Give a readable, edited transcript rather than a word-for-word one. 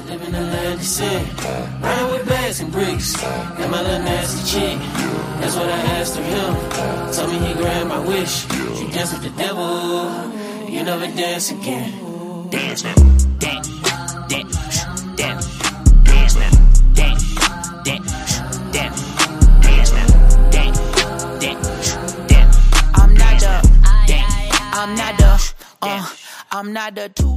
living the land of sin. Riding with bags and bricks, and my little nasty chick. That's what I asked of him. Told me he grabbed my wish. You dance with the devil, you never dance again. Dance now, dance, dance, dance, dance now, dance, dance, dance, dance now, dance, dance, dance. I'm not the, I'm not the two.